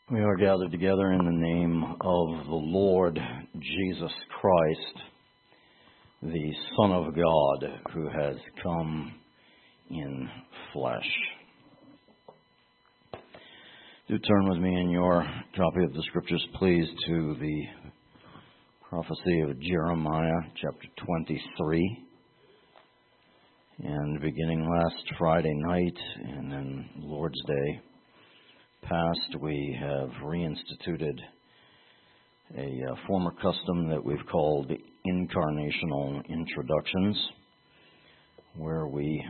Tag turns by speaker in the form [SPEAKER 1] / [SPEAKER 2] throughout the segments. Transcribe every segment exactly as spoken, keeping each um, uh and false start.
[SPEAKER 1] We are gathered together in the name of the Lord Jesus Christ, the Son of God, who has come in flesh. Do turn with me in your copy of the Scriptures, please, to the prophecy of Jeremiah, chapter twenty-three. And beginning last Friday night and then Lord's Day past, we have reinstituted a uh, former custom that we've called incarnational introductions, where we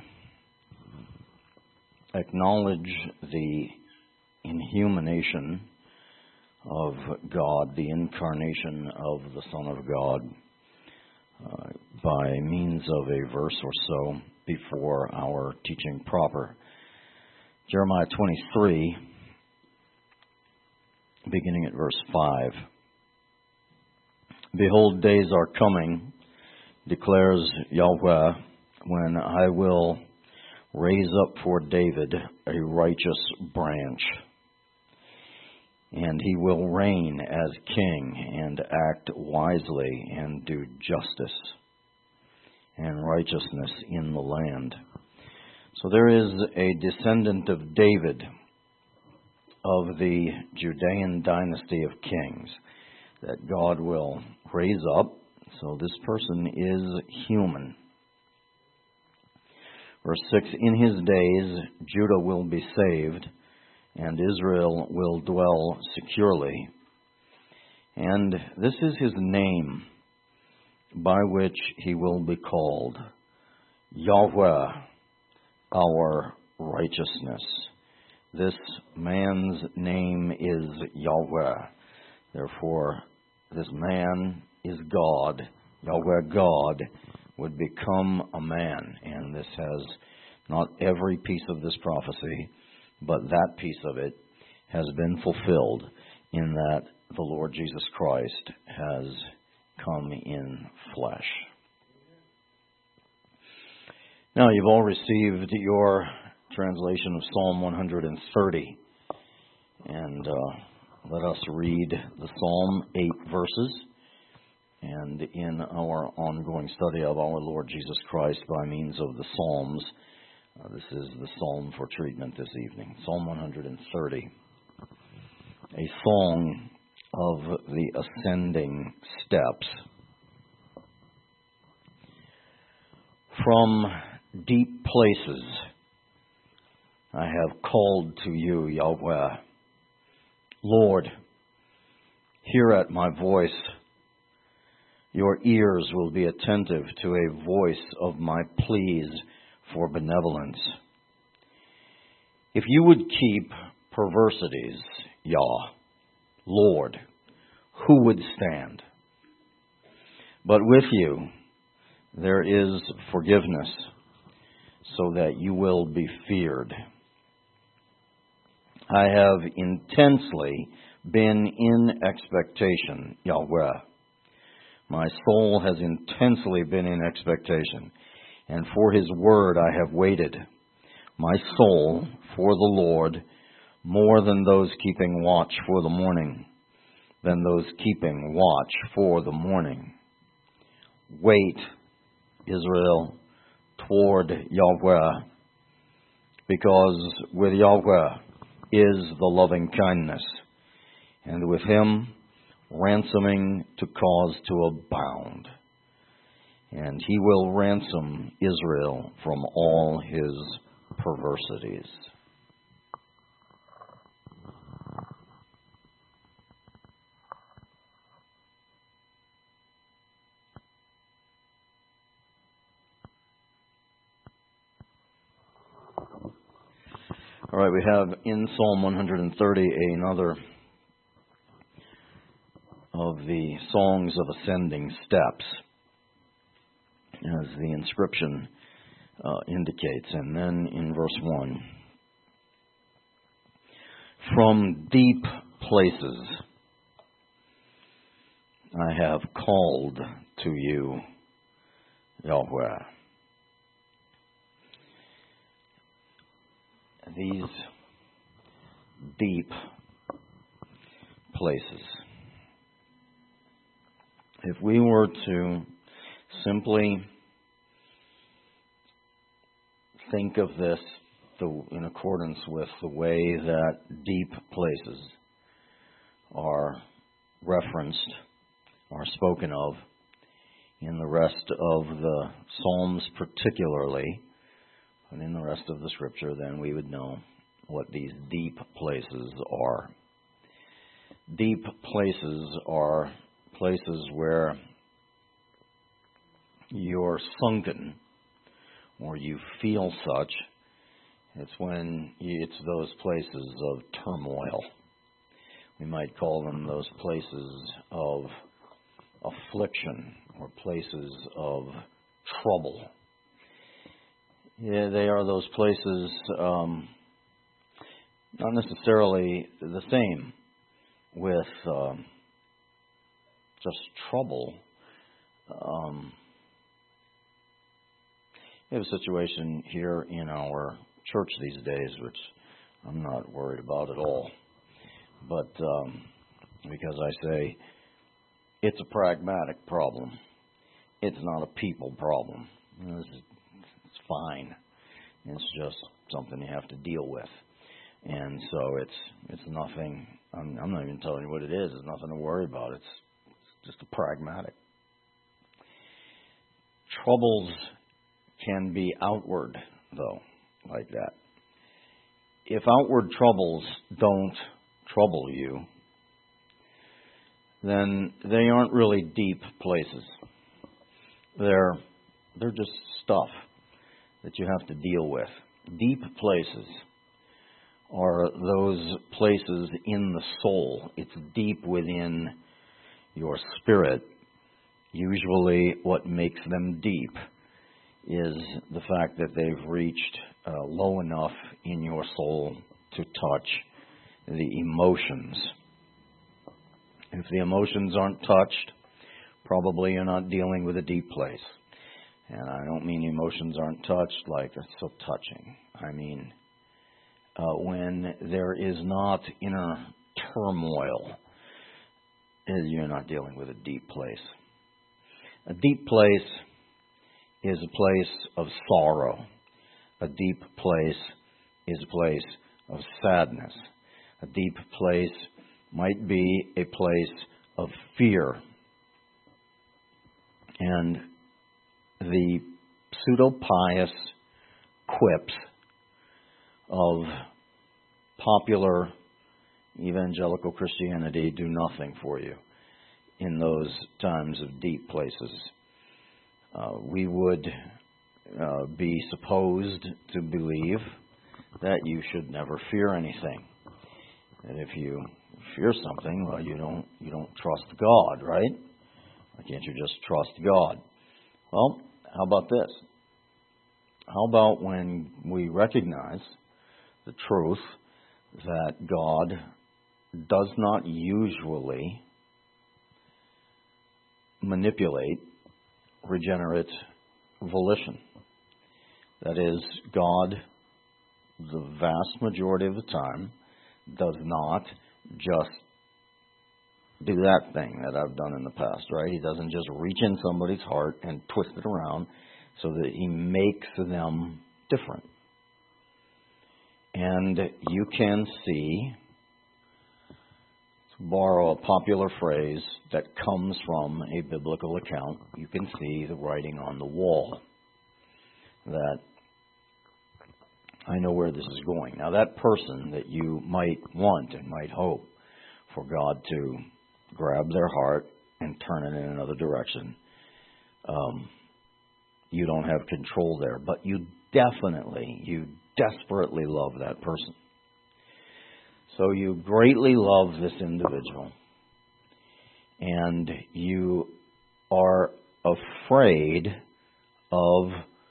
[SPEAKER 1] acknowledge the inhumanation of God, the incarnation of the Son of God, uh, by means of a verse or so before our teaching proper. Jeremiah twenty-three, beginning at verse five. Behold, days are coming, declares Yahweh, when I will raise up for David a righteous branch, and he will reign as king and act wisely and do justice and righteousness in the land. So there is a descendant of David, of the Judean dynasty of kings, that God will raise up. So this person is human. Verse six, in his days Judah will be saved, and Israel will dwell securely. And this is his name, by which he will be called, Yahweh, our righteousness. This man's name is Yahweh. Therefore, this man is God. Yahweh, God, would become a man. And this has not every piece of this prophecy, but that piece of it has been fulfilled in that the Lord Jesus Christ has come in flesh. Now, you've all received your translation of Psalm one hundred thirty. And uh, let us read the Psalm, eight verses. And in our ongoing study of our Lord Jesus Christ by means of the Psalms, uh, this is the Psalm for treatment this evening. Psalm one hundred thirty, a song of the ascending steps. From deep places I have called to you, Yahweh. Lord, hear at my voice. Your ears will be attentive to a voice of my pleas for benevolence. If you would keep perversities, Yah, Lord, who would stand? But with you there is forgiveness, so that you will be feared. I have intensely been in expectation, Yahweh. My soul has intensely been in expectation, and for his word I have waited. My soul for the Lord, more than those keeping watch for the morning, than those keeping watch for the morning. Wait, Israel, toward Yahweh, because with Yahweh is the loving kindness, and with him ransoming to cause to abound. And he will ransom Israel from all his perversities. All right, we have in Psalm one hundred thirty another of the songs of ascending steps, as the inscription uh, indicates. And then in verse one, from deep places I have called to you, Yahweh. These deep places. If we were to simply think of this in accordance with the way that deep places are referenced, are spoken of in the rest of the Psalms particularly, and in the rest of the Scripture, then we would know what these deep places are. Deep places are places where you're sunken, or you feel such. It's when you, it's those places of turmoil. We might call them those places of affliction or places of trouble. Yeah, they are those places, um, not necessarily the same with um, just trouble. Um, we have a situation here in our church these days, which I'm not worried about at all. But um, because I say it's a pragmatic problem, it's not a people problem. It's, it's fine. It's just something you have to deal with. And so it's it's nothing. I'm, I'm not even telling you what it is. It's nothing to worry about. It's, it's just a pragmatic. Troubles can be outward, though, like that. If outward troubles don't trouble you, then they aren't really deep places. They're they're just stuff that you have to deal with. Deep places are those places in the soul. It's deep within your spirit. Usually what makes them deep is the fact that they've reached uh, low enough in your soul to touch the emotions. If the emotions aren't touched, probably you're not dealing with a deep place. And I don't mean emotions aren't touched like it's so touching. I mean uh, when there is not inner turmoil, you're not dealing with a deep place. A deep place is a place of sorrow. A deep place is a place of sadness. A deep place might be a place of fear. And the pseudo-pious quips of popular evangelical Christianity do nothing for you in those times of deep places. Uh, we would uh, be supposed to believe that you should never fear anything. That if you fear something, well, you don't you don't trust God, right? Why can't you just trust God? Well, how about this? How about when we recognize the truth that God does not usually manipulate regenerate volition? That is, God, the vast majority of the time, does not just do that thing that I've done in the past, right? He doesn't just reach in somebody's heart and twist it around so that He makes them different. And you can see, to borrow a popular phrase that comes from a biblical account, you can see the writing on the wall that I know where this is going. Now, that person that you might want and might hope for God to grab their heart and turn it in another direction, um, you don't have control there. But you definitely, you desperately love that person. So you greatly love this individual. And you are afraid of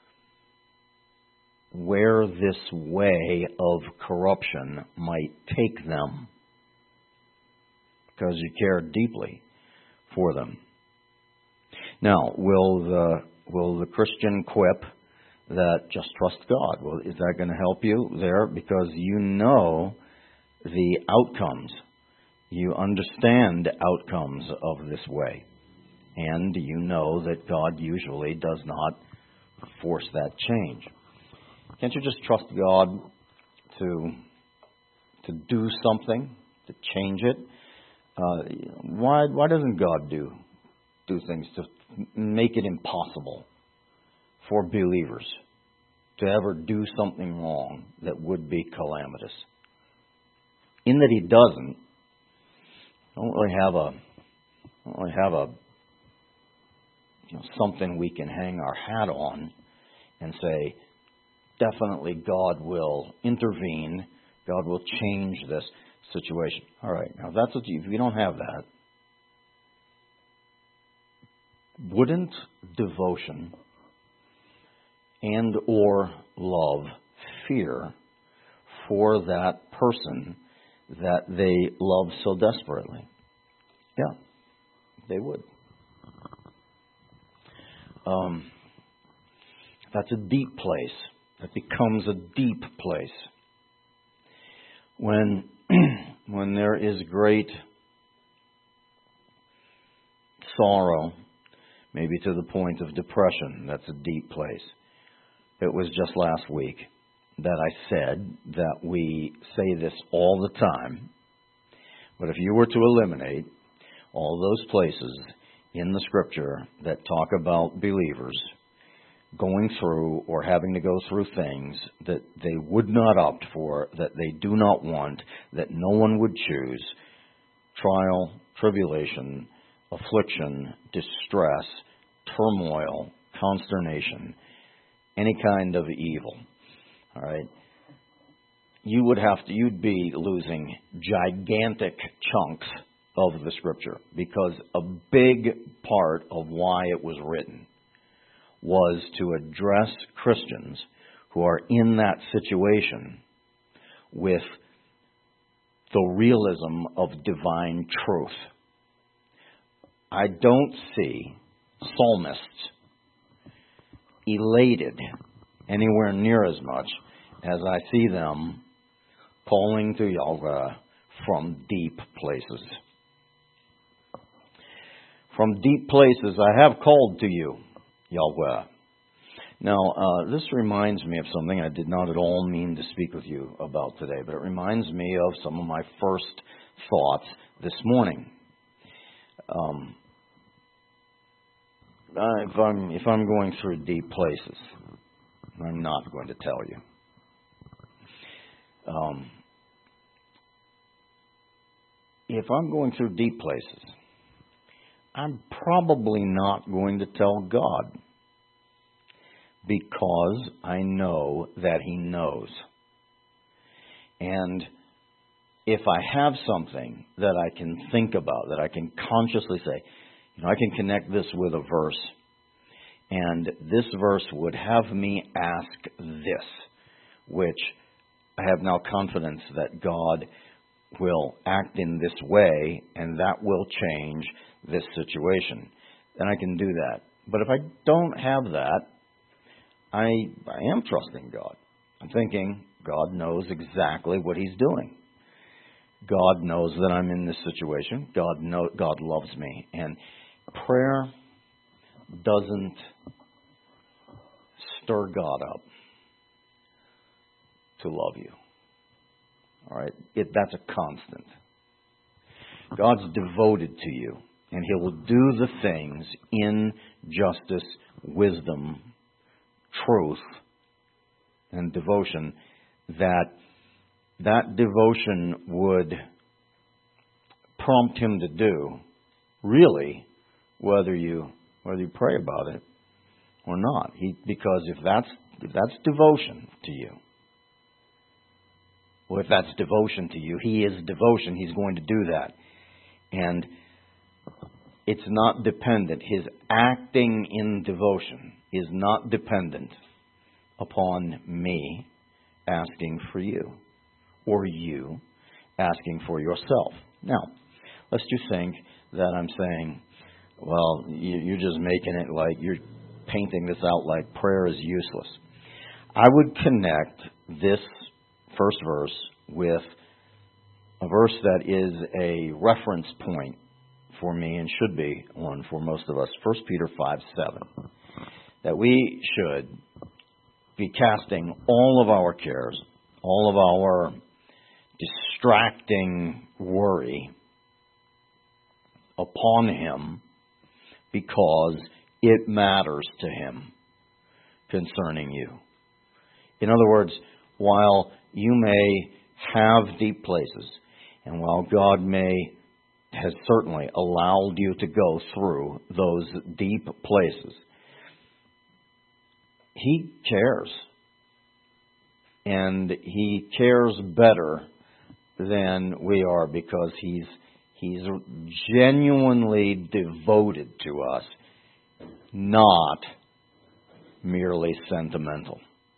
[SPEAKER 1] where this way of corruption might take them, because you care deeply for them. Now, will the will the Christian quip that just trust God, well, is that going to help you there? Because you know the outcomes. You understand outcomes of this way. And you know that God usually does not force that change. Can't you just trust God to to do something, to change it? Uh, why why doesn't God do do things to make it impossible for believers to ever do something wrong that would be calamitous? In that He doesn't, I don't really have a I don't really have a you know, something we can hang our hat on and say, definitely God will intervene, God will change this situation. All right, now that's what you, if you don't have that, wouldn't devotion and or love fear for that person that they love so desperately? Yeah, they would. Um, that's a deep place. That becomes a deep place. When, when there is great sorrow, maybe to the point of depression, that's a deep place. It was just last week that I said that we say this all the time, but if you were to eliminate all those places in the Scripture that talk about believers going through or having to go through things that they would not opt for, that they do not want, that no one would choose, trial, tribulation, affliction, distress, turmoil, consternation, any kind of evil, all right, you would have to, you'd be losing gigantic chunks of the Scripture, because a big part of why it was written was to address Christians who are in that situation with the realism of divine truth. I don't see psalmists elated anywhere near as much as I see them calling to Yahweh from deep places. From deep places I have called to you, Yahweh. Now, uh, this reminds me of something I did not at all mean to speak with you about today, but it reminds me of some of my first thoughts this morning. Um, uh, if I'm if I'm going through deep places, I'm not going to tell you. Um, if I'm going through deep places, I'm probably not going to tell God, because I know that He knows. And if I have something that I can think about, that I can consciously say, you know, I can connect this with a verse, and this verse would have me ask this, which I have now confidence that God will act in this way, and that will change this situation. Then I can do that. But if I don't have that, I, I am trusting God. I'm thinking, God knows exactly what He's doing. God knows that I'm in this situation. God know, God loves me. And prayer doesn't stir God up to love you. All right? It, that's a constant. God's devoted to you, and He will do the things in justice, wisdom, truth, and devotion that that devotion would prompt Him to do, really, whether you whether you pray about it or not. He, because if that's if that's devotion to you, well, if that's devotion to you, He is devotion. He's going to do that. And it's not dependent. His acting in devotion is not dependent upon me asking for you or you asking for yourself. Now, lest you think that I'm saying, well, you're just making it like, you're painting this out like prayer is useless. I would connect this first verse with a verse that is a reference point for me and should be one for most of us, First Peter five seven, that we should be casting all of our cares, all of our distracting worry upon Him because it matters to Him concerning you. In other words, while you may have deep places, and while God may has certainly allowed you to go through those deep places, He cares. And He cares better than we are because He's He's genuinely devoted to us, not merely sentimental.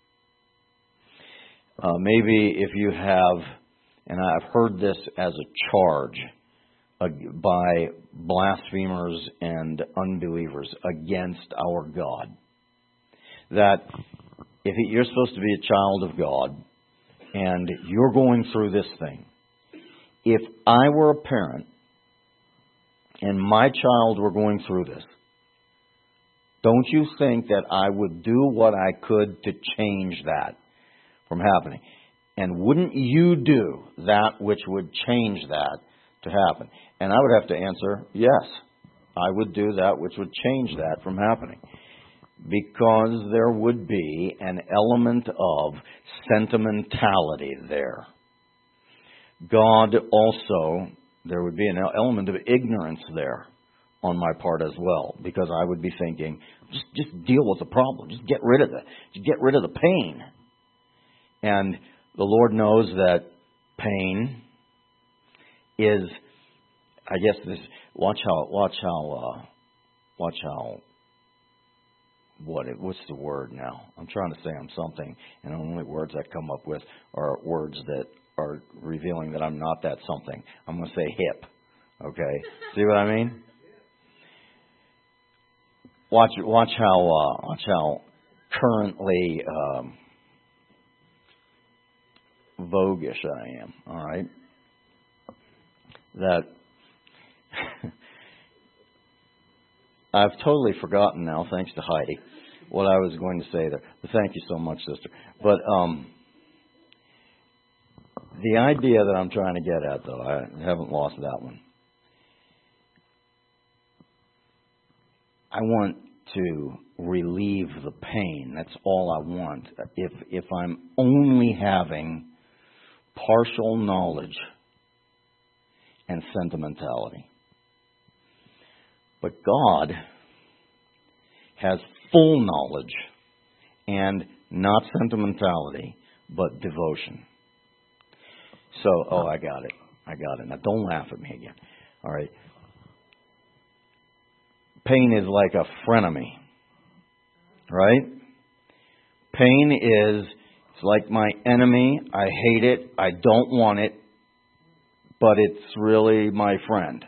[SPEAKER 1] Uh, maybe if you have, and I've heard this as a charge uh, by blasphemers and unbelievers against our God, that if you're supposed to be a child of God and you're going through this thing, if I were a parent and my child were going through this, don't you think that I would do what I could to change that from happening? And wouldn't you do that which would change that to happen? And I would have to answer, yes, I would do that which would change that from happening. Because there would be an element of sentimentality there. God also, there would be an element of ignorance there on my part as well, because I would be thinking, just just deal with the problem, just get rid of the, just get rid of the pain. And the Lord knows that pain is, I guess this. Watch how, watch how, uh, watch how. What? What's the word now? I'm trying to say I'm something, and the only words I come up with are words that are revealing that I'm not that something. I'm going to say hip. Okay, see what I mean? Watch, watch how, uh, watch how currently um, voguish I am. All right, that I've totally forgotten now, thanks to Heidi, what I was going to say there. But thank you so much, sister. But um, the idea that I'm trying to get at, though, I haven't lost that one. I want to relieve the pain. That's all I want. If if I'm only having partial knowledge and sentimentality. But God has full knowledge and not sentimentality, but devotion. So, oh, I got it. I got it. Now, don't laugh at me again. All right. Pain is like a frenemy, right? Pain is it's like my enemy. I hate it. I don't want it, but it's really my friend.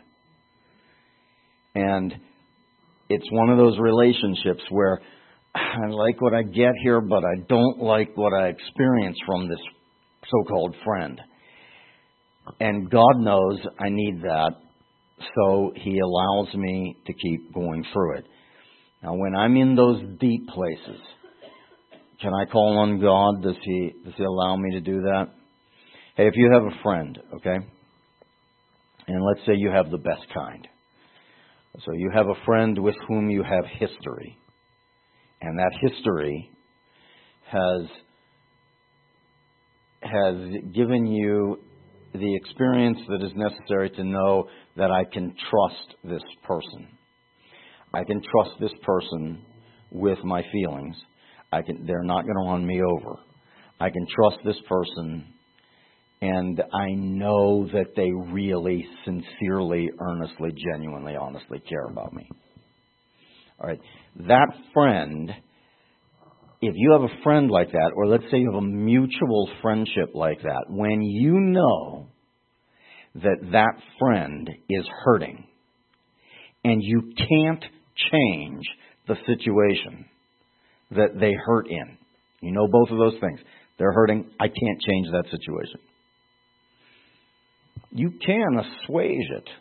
[SPEAKER 1] And it's one of those relationships where I like what I get here, but I don't like what I experience from this so-called friend. And God knows I need that, so He allows me to keep going through it. Now, when I'm in those deep places, can I call on God? Does He, does He allow me to do that? Hey, if you have a friend, okay, and let's say you have the best kind. So you have a friend with whom you have history. And that history has has given you the experience that is necessary to know that I can trust this person. I can trust this person with my feelings. I can they're not going to run me over. I can trust this person, and I know that they really, sincerely, earnestly, genuinely, honestly care about me. All right. That friend, if you have a friend like that, or let's say you have a mutual friendship like that, when you know that that friend is hurting and you can't change the situation that they hurt in, you know both of those things. They're hurting. I can't change that situation. You can assuage it.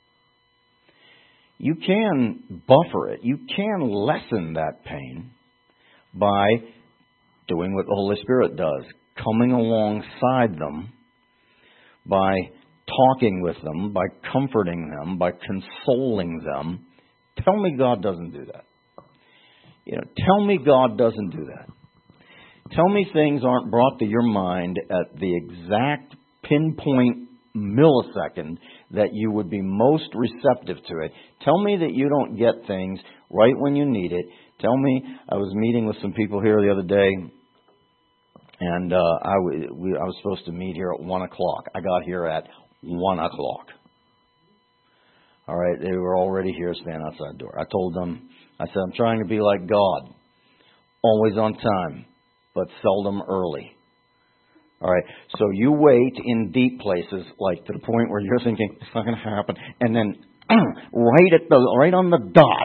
[SPEAKER 1] You can buffer it. You can lessen that pain by doing what the Holy Spirit does, coming alongside them, by talking with them, by comforting them, by consoling them. Tell me God doesn't do that. You know, tell me God doesn't do that. Tell me things aren't brought to your mind at the exact pinpoint millisecond that you would be most receptive to it. Tell me that you don't get things right when you need it. Tell me, I was meeting with some people here the other day, and uh, I, w- we, I was supposed to meet here at one o'clock. I got here at one o'clock. All right, they were already here standing outside the door. I told them, I said, I'm trying to be like God, always on time, but seldom early. All right, so you wait in deep places, like to the point where you're thinking, it's not going to happen. And then right at the right on the dot,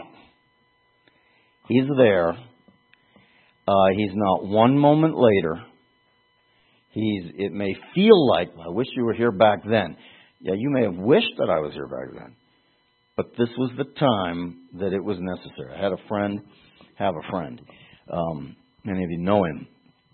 [SPEAKER 1] he's there. Uh, he's not one moment later. He's. It may feel like, I wish you were here back then. Yeah, you may have wished that I was here back then. But this was the time that it was necessary. I had a friend, have a friend. Um, many of you know him.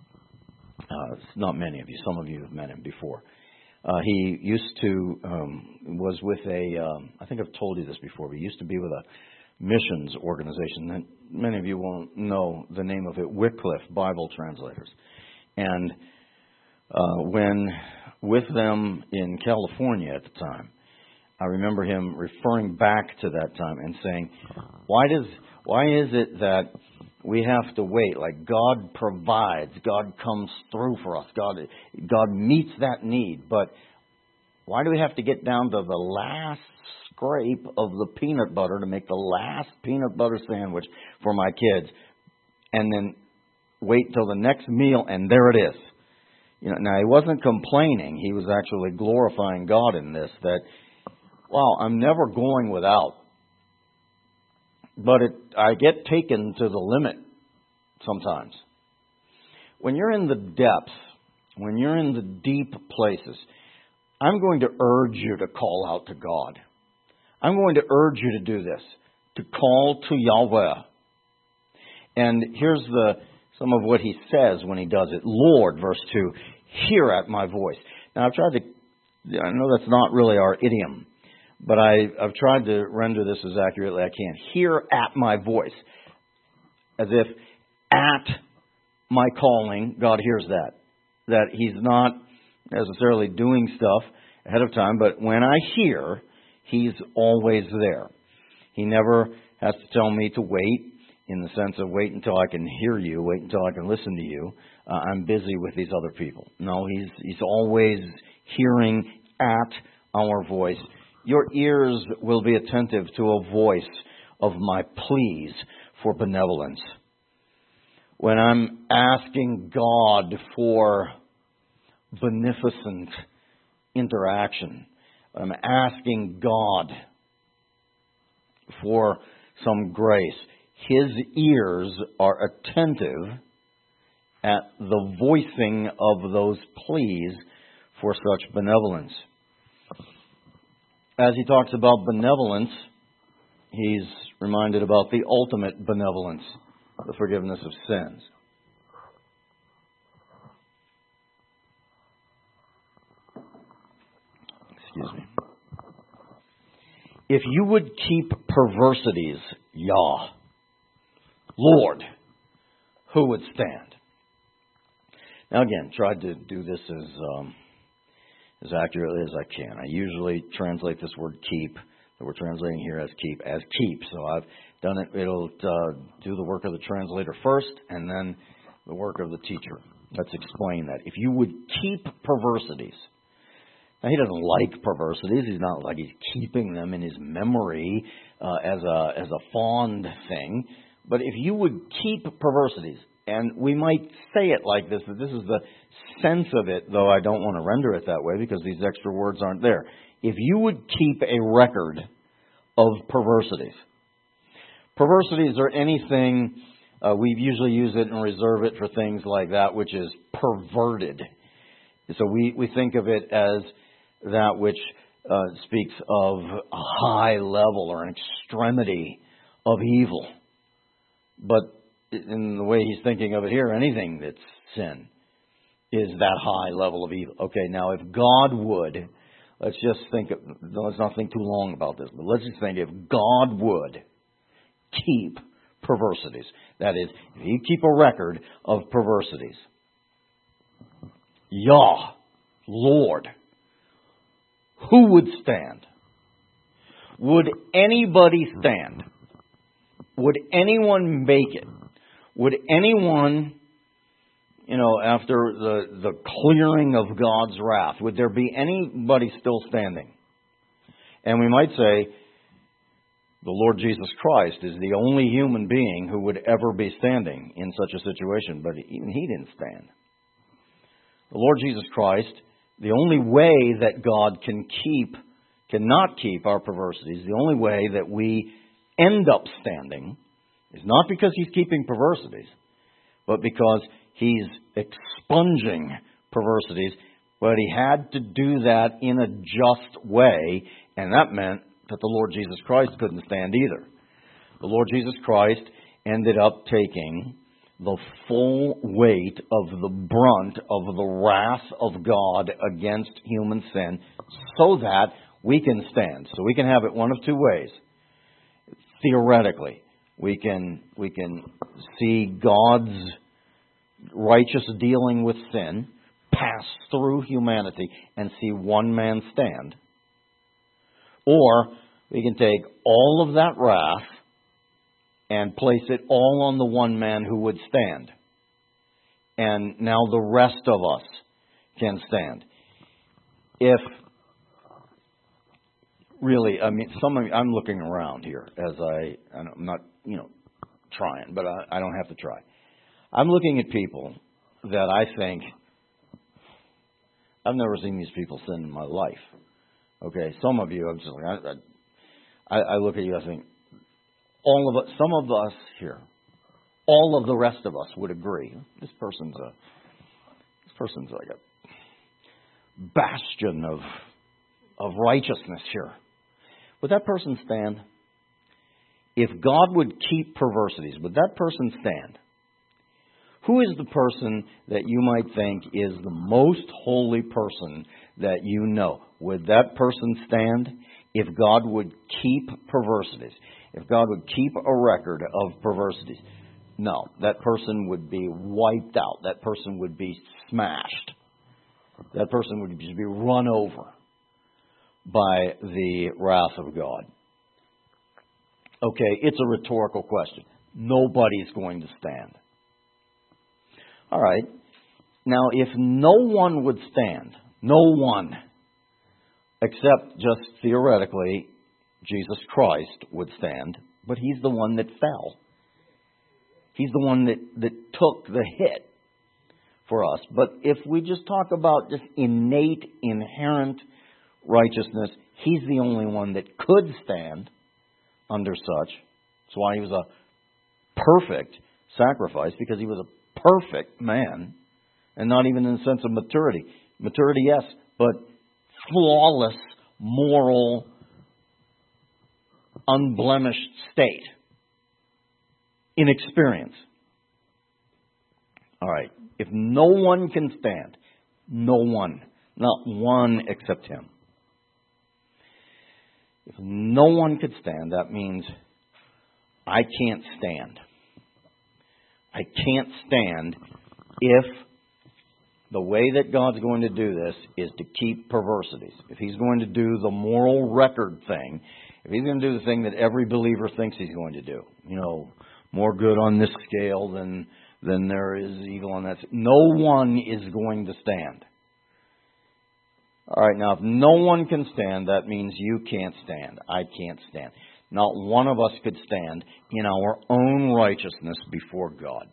[SPEAKER 1] Uh, not many of you. Some of you have met him before. Uh, he used to, um, was with a, um, I think I've told you this before, but he used to be with a missions organization that many of you won't know the name of it, Wycliffe Bible Translators. And uh, when with them in California at the time, I remember him referring back to that time and saying, why does, why is it that we have to wait? Like God provides, God comes through for us, God, God meets that need. But why do we have to get down to the last scrape of the peanut butter to make the last peanut butter sandwich for my kids, and then wait till the next meal and there it is? You know, now he wasn't complaining; he was actually glorifying God in this. That, wow, I'm never going without. But it, I get taken to the limit sometimes. When you're in the depths, when you're in the deep places, I'm going to urge you to call out to God. I'm going to urge you to do this, to call to Yahweh. And here's the some of what he says when he does it. Lord, verse two, hear at my voice. Now, I've tried to, I know that's not really our idiom, but I, I've tried to render this as accurately as I can. Hear at my voice. As if at my calling, God hears that. That he's not necessarily doing stuff ahead of time, but when I hear, he's always there. He never has to tell me to wait, in the sense of wait until I can hear you, wait until I can listen to you. Uh, I'm busy with these other people. No, he's he's always hearing at our voice. Your ears will be attentive to a voice of my pleas for benevolence. When I'm asking God for beneficent interaction, I'm asking God for some grace, His ears are attentive at the voicing of those pleas for such benevolence. As he talks about benevolence, he's reminded about the ultimate benevolence, the forgiveness of sins. Excuse me. If you would keep perversities, Yah, Lord, who would stand? Now again, tried to do this as um, as accurately as I can. I usually translate this word keep, that we're translating here as keep, as keep. So I've done it, it'll uh, do the work of the translator first, and then the work of the teacher. Let's explain that. If you would keep perversities. Now, he doesn't like perversities. He's not like he's keeping them in his memory uh, as a as a fond thing. But if you would keep perversities, and we might say it like this, that this is the sense of it, though I don't want to render it that way because these extra words aren't there. If you would keep a record of perversities. Perversities are anything, uh, we usually use it and reserve it for things like that which is perverted. So we, we think of it as that which uh, speaks of a high level or an extremity of evil. But in the way he's thinking of it here, anything that's sin is that high level of evil. Okay, now if God would, let's just think, of, let's not think too long about this, but let's just think if God would keep perversities, that is, if He'd keep a record of perversities, Yah, Lord, who would stand? Would anybody stand? Would anyone make it? Would anyone, you know, after the, the clearing of God's wrath, would there be anybody still standing? And we might say, the Lord Jesus Christ is the only human being who would ever be standing in such a situation, but even He didn't stand. The Lord Jesus Christ, the only way that God can keep, cannot keep our perversities, the only way that we end up standing is not because He's keeping perversities, but because He's expunging perversities. But He had to do that in a just way, and that meant that the Lord Jesus Christ couldn't stand either. The Lord Jesus Christ ended up taking the full weight of the brunt of the wrath of God against human sin so that we can stand. So we can have it one of two ways. Theoretically, we can we can see God's righteous dealing with sin pass through humanity and see one man stand. Or we can take all of that wrath and place it all on the one man who would stand. And now the rest of us can stand. If really, I mean, some of, I'm looking around here as I, I'm not, you know, trying, but I, I don't have to try. I'm looking at people that I think, I've never seen these people sin in my life. Okay, some of you, I'm just like, I, I, I look at you, I think, all of us, some of us here, all of the rest of us would agree. This person's a, this person's like a bastion of, of righteousness here. Would that person stand? If God would keep perversities, would that person stand? Who is the person that you might think is the most holy person that you know? Would that person stand if God would keep perversities? If God would keep a record of perversities? No, that person would be wiped out. That person would be smashed. That person would just be run over by the wrath of God. Okay, it's a rhetorical question. Nobody's going to stand. All right. Now, if no one would stand, no one, except just theoretically, Jesus Christ would stand, but He's the one that fell. He's the one that, that took the hit for us. But if we just talk about just innate, inherent righteousness, He's the only one that could stand under such. That's why He was a perfect sacrifice, because He was a perfect man, and not even in the sense of maturity. Maturity, yes, but flawless, moral, unblemished state. In experience. All right. If no one can stand, no one, not one except Him. If no one could stand, that means I can't stand. I can't stand if the way that God's going to do this is to keep perversities. If He's going to do the moral record thing, if He's going to do the thing that every believer thinks He's going to do, you know, more good on this scale than than there is evil on that. No one is going to stand. All right, now if no one can stand, that means you can't stand. I can't stand. Not one of us could stand in our own righteousness before God.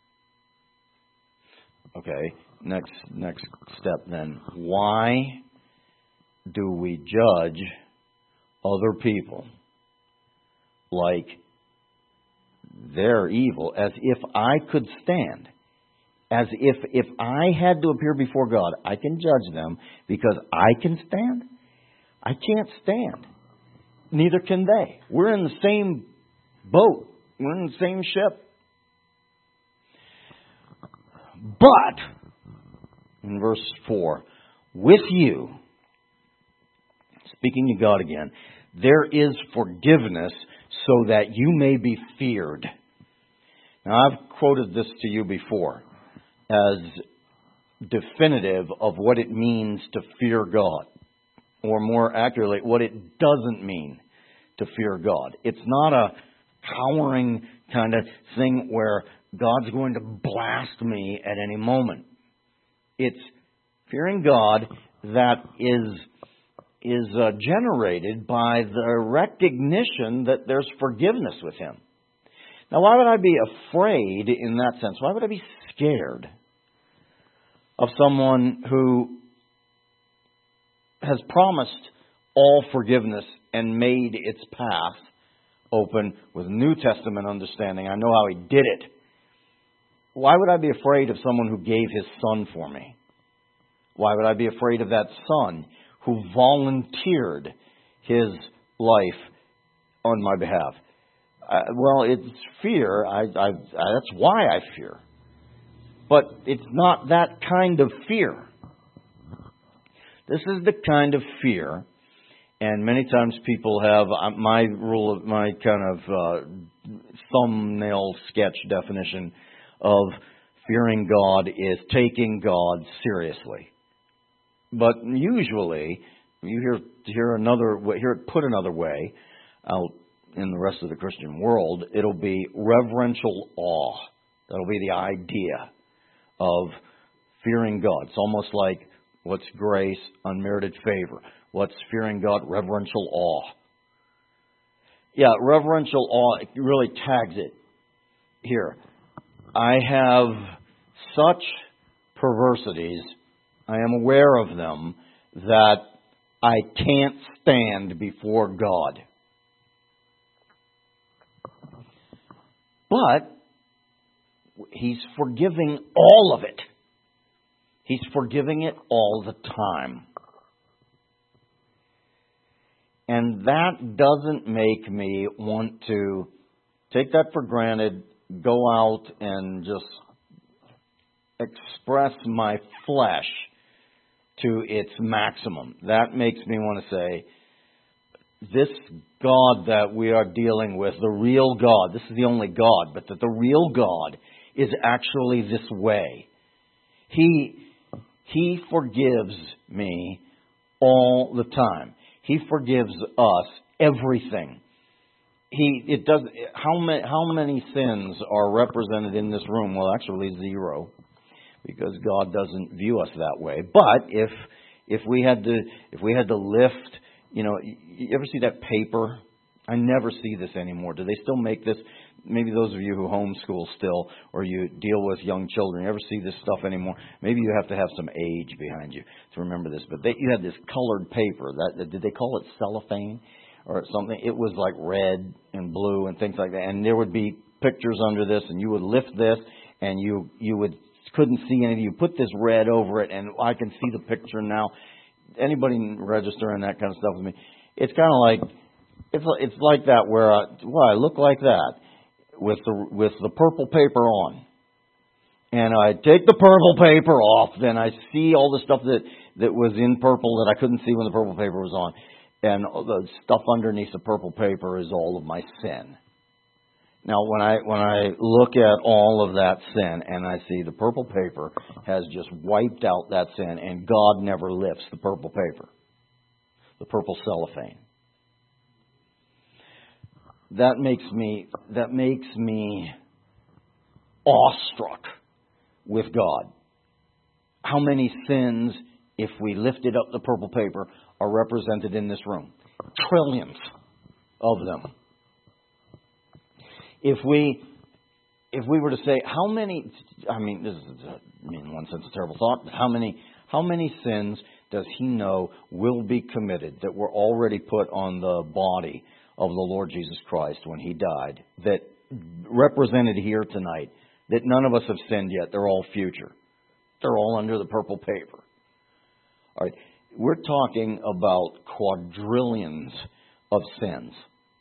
[SPEAKER 1] Okay, next next step then. Why do we judge other people like they're evil, as if I could stand? As if if I had to appear before God, I can judge them because I can stand? I can't stand. Neither can they. We're in the same boat. We're in the same ship. But, in verse four, with you, speaking to God again, there is forgiveness so that you may be feared. Now, I've quoted this to you before as definitive of what it means to fear God. Or more accurately, what it doesn't mean to fear God. It's not a cowering kind of thing where God's going to blast me at any moment. It's fearing God that is is uh, generated by the recognition that there's forgiveness with Him. Now, why would I be afraid in that sense? Why would I be scared of someone who has promised all forgiveness and made its path open with New Testament understanding? I know how He did it. Why would I be afraid of someone who gave His Son for me? Why would I be afraid of that Son who volunteered His life on my behalf? Uh, well, it's fear. I, I, I, that's why I fear. But it's not that kind of fear. This is the kind of fear, and many times people have uh, my rule of my kind of uh, thumbnail sketch definition of fearing God is taking God seriously. But usually, you hear hear another hear it put another way out in the rest of the Christian world, it'll be reverential awe. That'll be the idea of fearing God. It's almost like, what's grace? Unmerited favor. What's fearing God? Reverential awe. Yeah, reverential awe, it really tags it here. I have such perversities, I am aware of them, that I can't stand before God. But He's forgiving all of it. He's forgiving it all the time. And that doesn't make me want to take that for granted, go out and just express my flesh to its maximum. That makes me want to say, this God that we are dealing with, the real God, this is the only God, but that the real God is actually this way. He, He forgives me all the time. He forgives us everything. He it does how many how many sins are represented in this room? Well, actually zero, because God doesn't view us that way. But if if we had to if we had to lift, you know, you ever see that paper? I never see this anymore. Do they still make this? Maybe those of you who homeschool still, or you deal with young children, you ever see this stuff anymore? Maybe you have to have some age behind you to remember this. But they, you had this colored paper. That did they call it cellophane or something? It was like red and blue and things like that. And there would be pictures under this, and you would lift this, and you you would couldn't see anything. You put this red over it, and I can see the picture now. Anybody registering that kind of stuff with me? It's kind of like it's it's like that where I, well, I look like that. With the with the purple paper on, and I take the purple paper off, then I see all the stuff that, that was in purple that I couldn't see when the purple paper was on, and the stuff underneath the purple paper is all of my sin. Now, when I when I look at all of that sin, and I see the purple paper has just wiped out that sin, and God never lifts the purple paper, the purple cellophane. That makes me that makes me awestruck with God. How many sins, if we lifted up the purple paper, are represented in this room? Trillions of them. If we if we were to say how many, I mean, this is a, in one sense a terrible thought, but how many how many sins does He know will be committed that were already put on the body of the Lord Jesus Christ when He died, that represented here tonight, that none of us have sinned yet? They're all future. They're all under the purple paper. All right. we're talking about quadrillions of sins.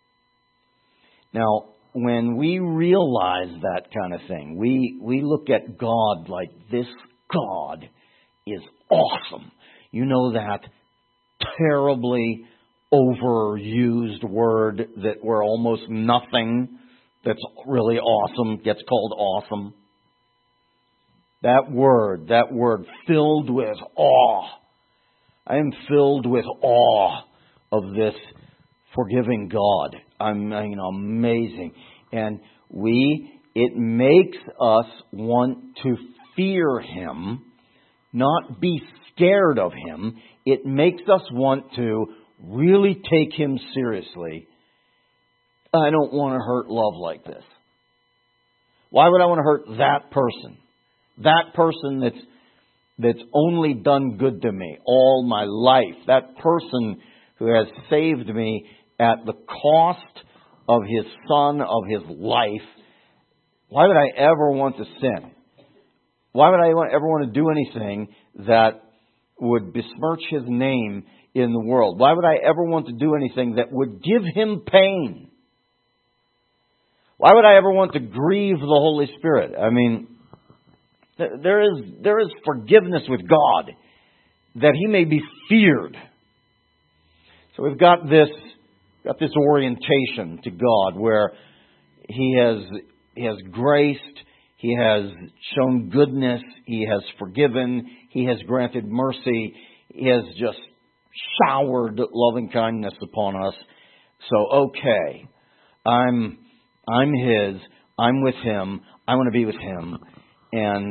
[SPEAKER 1] Now, when we realize that kind of thing, we, we look at God like this God is awesome. You know that terribly overused word that where almost nothing that's really awesome gets called awesome. That word, that word filled with awe. I am filled with awe of this forgiving God. I'm, you know, amazing. And we, it makes us want to fear Him, not be scared of Him. It makes us want to really take Him seriously. I don't want to hurt love like this. Why would I want to hurt that person? That person that's that's only done good to me all my life. That person who has saved me at the cost of His Son, of His life. Why would I ever want to sin? Why would I ever want to do anything that would besmirch His name in the world? Why would I ever want to do anything that would give Him pain? Why would I ever want to grieve the Holy Spirit? I mean, there is there is forgiveness with God, that He may be feared. So we've got this got this orientation to God where He has He has graced, He has shown goodness, He has forgiven, He has granted mercy, He has just showered loving kindness upon us. So okay, I'm I'm His, I'm with Him, I want to be with Him. And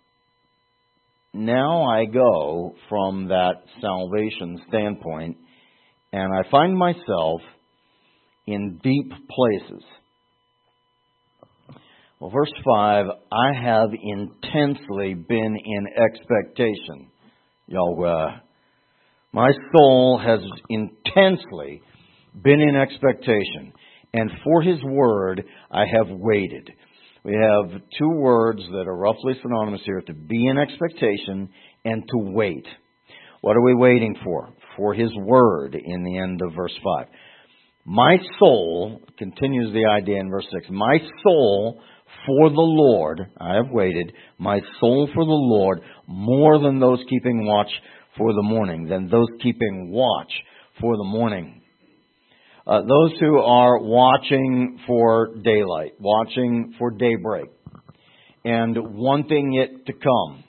[SPEAKER 1] now I go from that salvation standpoint, and I find myself in deep places. Well, verse five, I have intensely been in expectation. Yahweh, my soul has intensely been in expectation, and for His word I have waited. We have two words that are roughly synonymous here, to be in expectation and to wait. What are we waiting for? For His word in the end of verse five. My soul, continues the idea in verse six, my soul for the Lord, I have waited, my soul for the Lord, more than those keeping watch for the morning, than those keeping watch for the morning. Uh, those who are watching for daylight, watching for daybreak, and wanting it to come.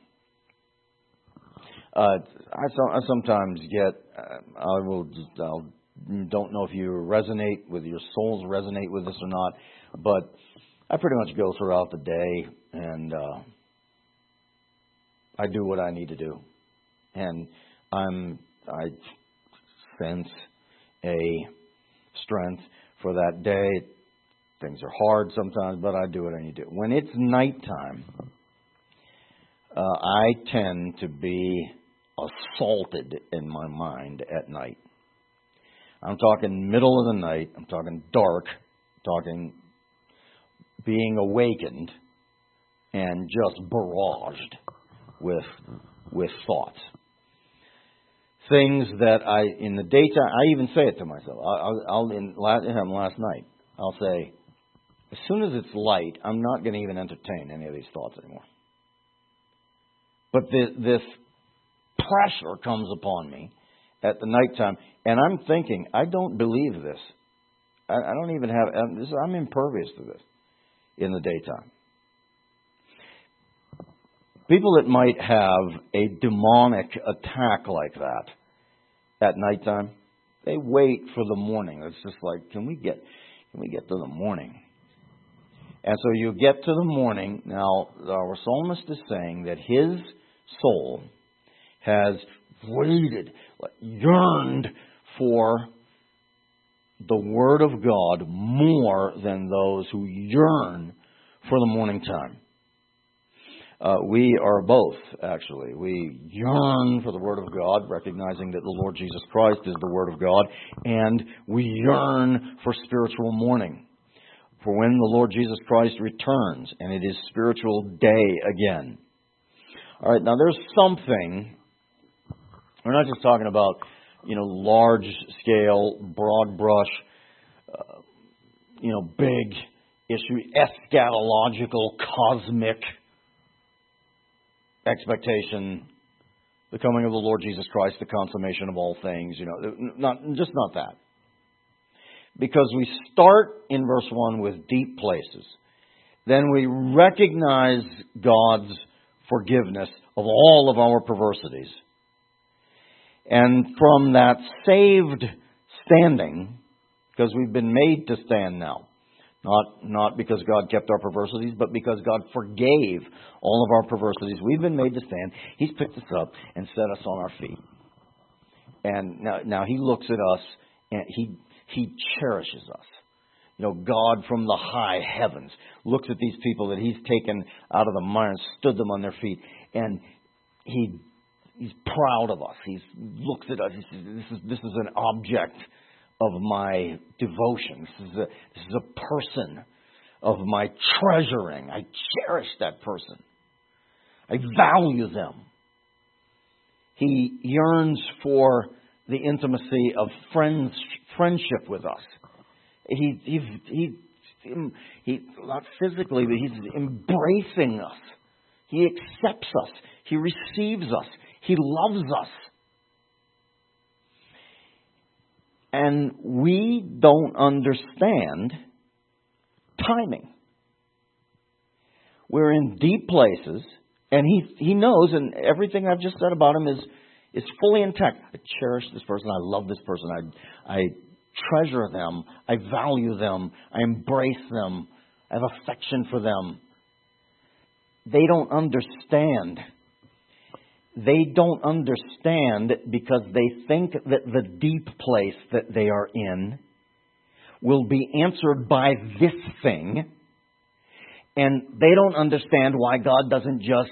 [SPEAKER 1] Uh, I, I sometimes get, uh, I will, I'll, don't know if you resonate with your souls, resonate with this or not, but I pretty much go throughout the day and uh, I do what I need to do, and I'm I sense a strength for that day. Things are hard sometimes, but I do what I need to do. When it's nighttime, uh, I tend to be assaulted in my mind at night. I'm talking middle of the night. I'm talking dark. I'm talking being awakened and just barraged with with thoughts. Things that I, in the daytime, I even say it to myself. I'll, I'll in, it happened last night. I'll say, as soon as it's light, I'm not going to even entertain any of these thoughts anymore. But this, this pressure comes upon me at the nighttime, and I'm thinking, I don't believe this. I, I don't even have, I'm, this, I'm impervious to this in the daytime. People that might have a demonic attack like that at nighttime, they wait for the morning. It's just like, can we get, can we get to the morning? And so you get to the morning. Now, our psalmist is saying that his soul has waited, yearned for the Word of God more than those who yearn for the morning time. Uh, we are both, actually. We yearn for the Word of God, recognizing that the Lord Jesus Christ is the Word of God, and we yearn for spiritual morning, for when the Lord Jesus Christ returns, and it is spiritual day again. All right, now there's something We're not just talking about, you know, large scale, broad brush, uh, you know, big issue, eschatological, cosmic expectation, the coming of the Lord Jesus Christ, the consummation of all things, you know, not just not that. Because we start in verse one with deep places. Then we recognize God's forgiveness of all of our perversities. And from that saved standing, because we've been made to stand now, not, not because God kept our perversities, but because God forgave all of our perversities. We've been made to stand. He's picked us up and set us on our feet. And now, now He looks at us and He, He cherishes us. You know, God from the high heavens looks at these people that He's taken out of the mire and stood them on their feet. And He He's proud of us. He looks at us. He says, this is, this is an object of my devotion. This is, a, this is a person of my treasuring. I cherish that person. I value them. He yearns for the intimacy of friends, friendship with us. He, he, he, he, not physically, but He's embracing us. He accepts us. He receives us. He loves us. And we don't understand timing. We're in deep places, and He He knows, and everything I've just said about Him is, is fully intact. I cherish this person. I love this person. I, I treasure them. I value them. I embrace them. I have affection for them. They don't understand. They don't understand because they think that the deep place that they are in will be answered by this thing. And they don't understand why God doesn't just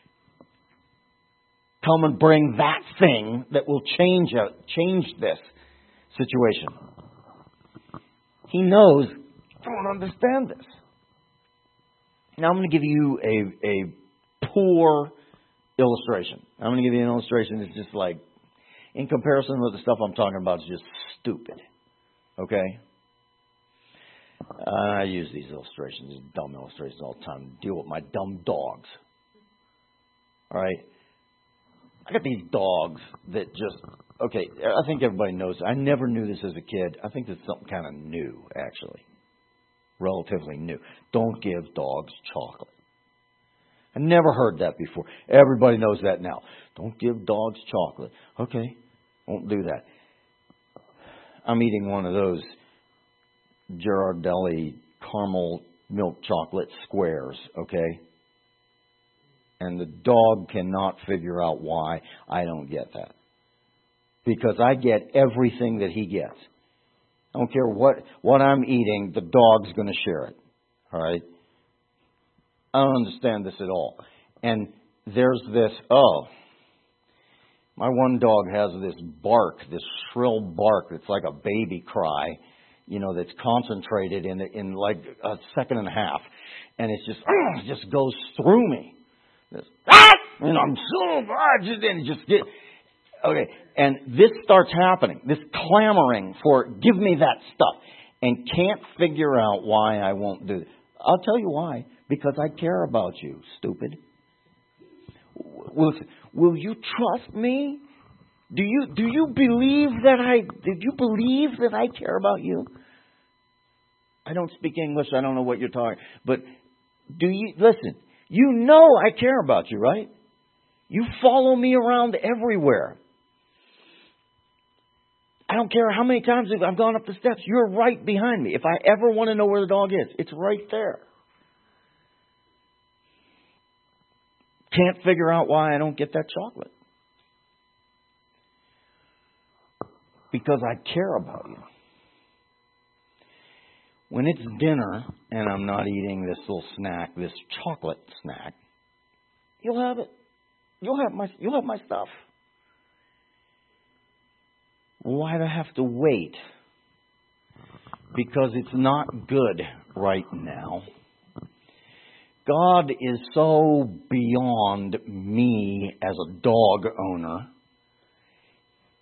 [SPEAKER 1] come and bring that thing that will change uh, change this situation. He knows, I don't understand this. Now I'm going to give you a, a poor illustration. I'm going to give you an illustration that's just like, in comparison with the stuff I'm talking about, it's just stupid. Okay? Uh, I use these illustrations, these dumb illustrations all the time to deal with my dumb dogs. All right? I got these dogs that just, okay, I think everybody knows. I never knew this as a kid. I think it's something kind of new, actually. Relatively new. Don't give dogs chocolate. I never heard that before. Everybody knows that now. Don't give dogs chocolate. Okay, won't do that. I'm eating one of those Ghirardelli caramel milk chocolate squares, okay? And the dog cannot figure out why I don't get that. Because I get everything that he gets. I don't care what, what I'm eating, the dog's going to share it. All right? I don't understand this at all. And there's this, oh, my one dog has this bark, this shrill bark that's like a baby cry, you know, that's concentrated in in like a second and a half. And it's just, it just goes through me. This, ah! And I'm so, ah, just, and just get, okay. And this starts happening, this clamoring for, give me that stuff. And can't figure out why I won't do it. I'll tell you why. Because I care about you, stupid. Will, will you trust me? Do you do you believe that I did you believe that I care about you? I don't speak English. I don't know what you're talking. But do you listen? You know I care about you, right? You follow me around everywhere. I don't care how many times I've gone up the steps. You're right behind me. If I ever want to know where the dog is, it's right there. Can't figure out why I don't get that chocolate. Because I care about you. When it's dinner and I'm not eating this little snack, this chocolate snack, you'll have it. You'll have my you'll have my stuff. Why do I have to wait? Because it's not good right now. God is so beyond me as a dog owner.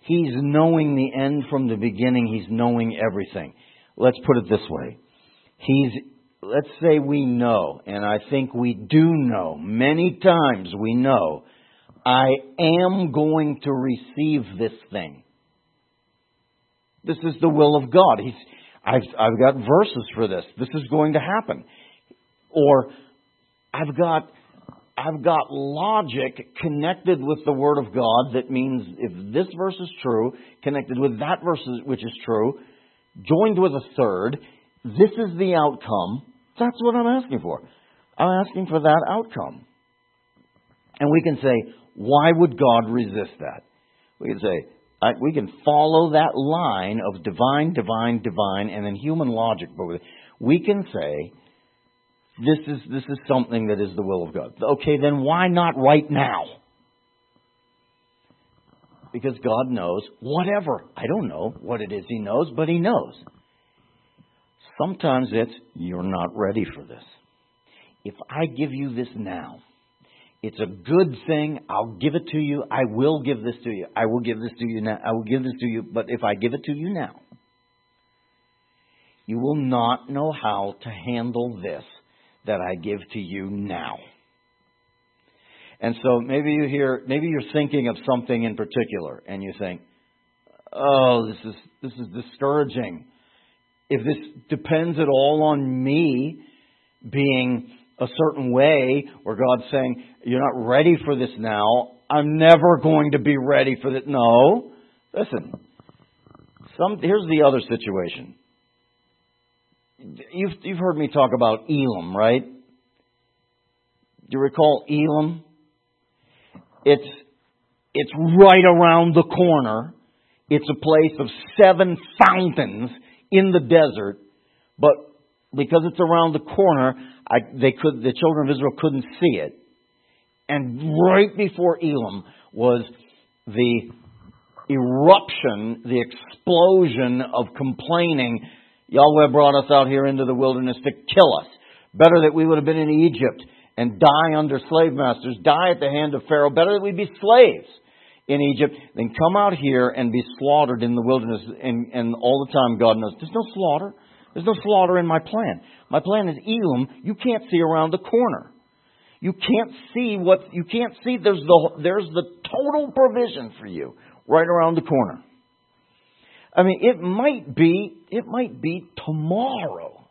[SPEAKER 1] He's knowing the end from the beginning. He's knowing everything. Let's put it this way. He's, let's say we know, and I think we do know, many times we know, I am going to receive this thing. This is the will of God. He's, I've, I've got verses for this. This is going to happen. Or I've got, I've got logic connected with the Word of God that means if this verse is true, connected with that verse which is true, joined with a third, this is the outcome. That's what I'm asking for. I'm asking for that outcome. And we can say, why would God resist that? We can say, I, we can follow that line of divine, divine, divine, and then human logic. But we can say, this is this is something that is the will of God. Okay, then why not right now? Because God knows whatever. I don't know what it is He knows, but He knows. Sometimes it's, you're not ready for this. If I give you this now, it's a good thing. I'll give it to you. I will give this to you. I will give this to you now. I will give this to you. But if I give it to you now, you will not know how to handle this that I give to you now. And so maybe you hear, maybe you're thinking of something in particular, and you think, "Oh, this is this is discouraging. If this depends at all on me being a certain way, or God saying, you're not ready for this now, I'm never going to be ready for this." No. Listen. Some, here's the other situation. You've, you've heard me talk about Elim, right? Do you recall Elim? It's, it's right around the corner. It's a place of seven fountains in the desert. But because it's around the corner, I, they could, the children of Israel couldn't see it. And right before Elim was the eruption, the explosion of complaining. Yahweh brought us out here into the wilderness to kill us. Better that we would have been in Egypt and die under slave masters, die at the hand of Pharaoh. Better that we be slaves in Egypt than come out here and be slaughtered in the wilderness. And, and all the time God knows, there's no slaughter. There's no slaughter in my plan. My plan is Elim. You can't see around the corner. You can't see what, you can't see, there's the, there's the total provision for you right around the corner. I mean, it might be, it might be tomorrow,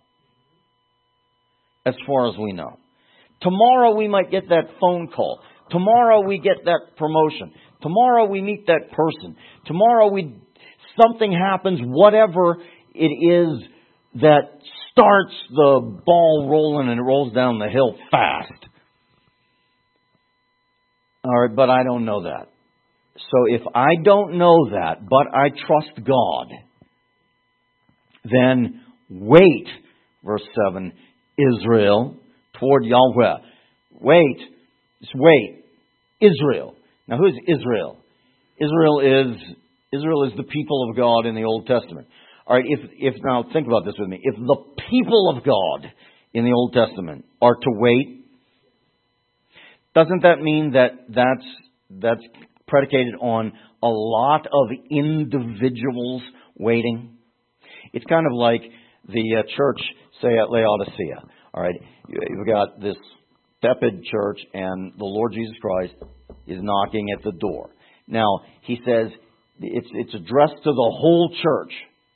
[SPEAKER 1] as far as we know. Tomorrow we might get that phone call. Tomorrow we get that promotion. Tomorrow we meet that person. Tomorrow we, something happens, whatever it is that starts the ball rolling and it rolls down the hill fast. All right, but I don't know that. So if I don't know that, but I trust God, then wait, verse seven, Israel, toward Yahweh. Wait, just wait, Israel. Now who is Israel? Israel is Israel is the people of God in the Old Testament. All right, if if now think about this with me. If the people of God in the Old Testament are to wait, doesn't that mean that that's that's predicated on a lot of individuals waiting? It's kind of like the uh, church, say at Laodicea. All right, you've got this tepid church, and the Lord Jesus Christ is knocking at the door. Now He says it's it's addressed to the whole church.